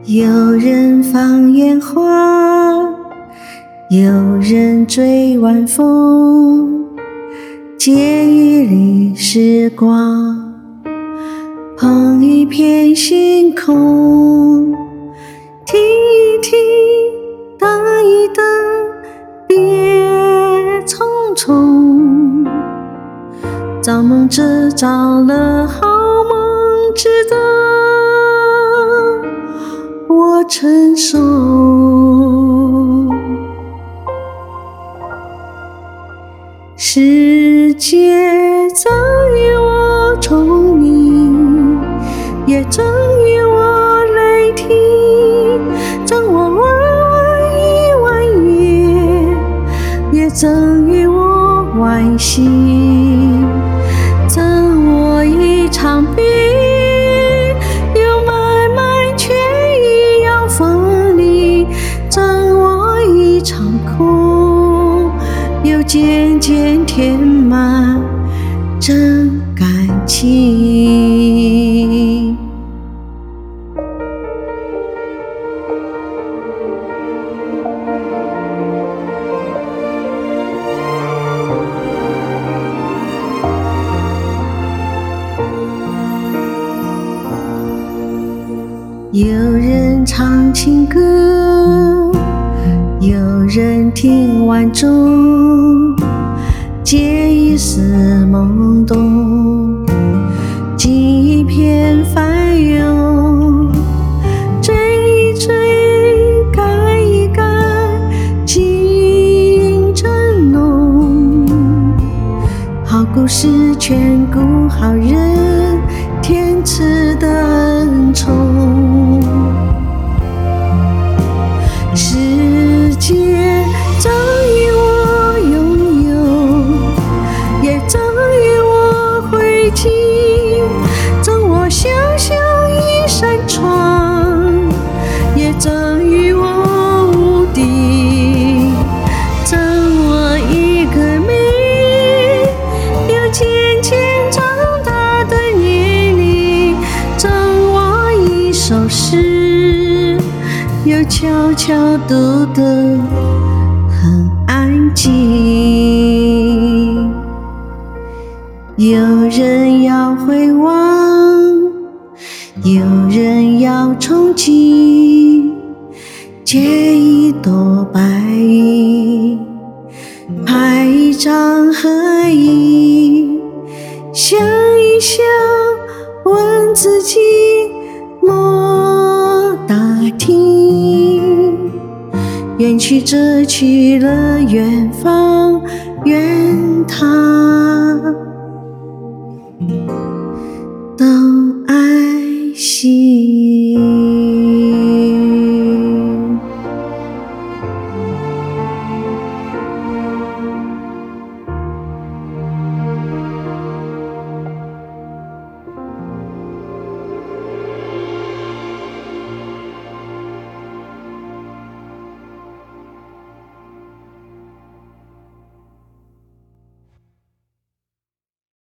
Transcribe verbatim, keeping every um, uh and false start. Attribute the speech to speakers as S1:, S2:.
S1: 有人放烟花，有人追晚风，借一缕时光，捧一片星空，听一听，等一等，别匆匆，造梦者造了好梦，值得我承受。世界赠予我聪明，也赠予我雷霆，赠我万万亿万月，也赠予我晚星，赠我一场冰，有漫漫却亦要分离，赠我一场空，又渐渐填满真感情。有人唱情歌，有人听晚钟，借一丝懵懂，寄一片翻涌，追一追，赶一赶，情正浓。好故事眷顾好人，天赐的恩宠。世界赠予我拥有，也赠予我灰烬，赠我想象一扇窗，也赠予我无敌，赠我一个美，又渐渐长大的年龄，赠我一首诗，又悄悄读得很安静。有人要回望，有人要憧憬，借一朵白云，拍一张合影，想一想，问自己，莫打听，远去者去了远方，愿他都安心。